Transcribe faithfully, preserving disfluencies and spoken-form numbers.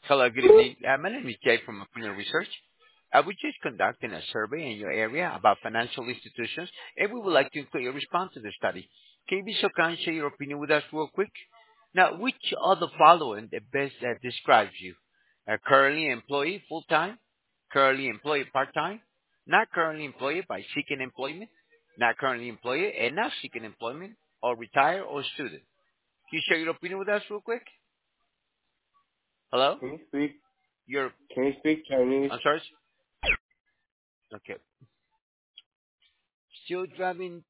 Hello, good evening. Uh, my name is Jay from Opinion Research. Uh, we're just conducting a survey in your area about financial institutions, and we would like to include your response to the study. Can you be so kind and share your opinion with us real quick? Now, which of the following that best uh, describes you? Uh, currently employee full-time, currently employee part-time, not currently employed by seeking employment, not currently employed and not seeking employment, or retired or student. Can you share your opinion with us real quick? Hello? Can you speak? You're, Can you speak Chinese? I'm sorry? Okay. Still driving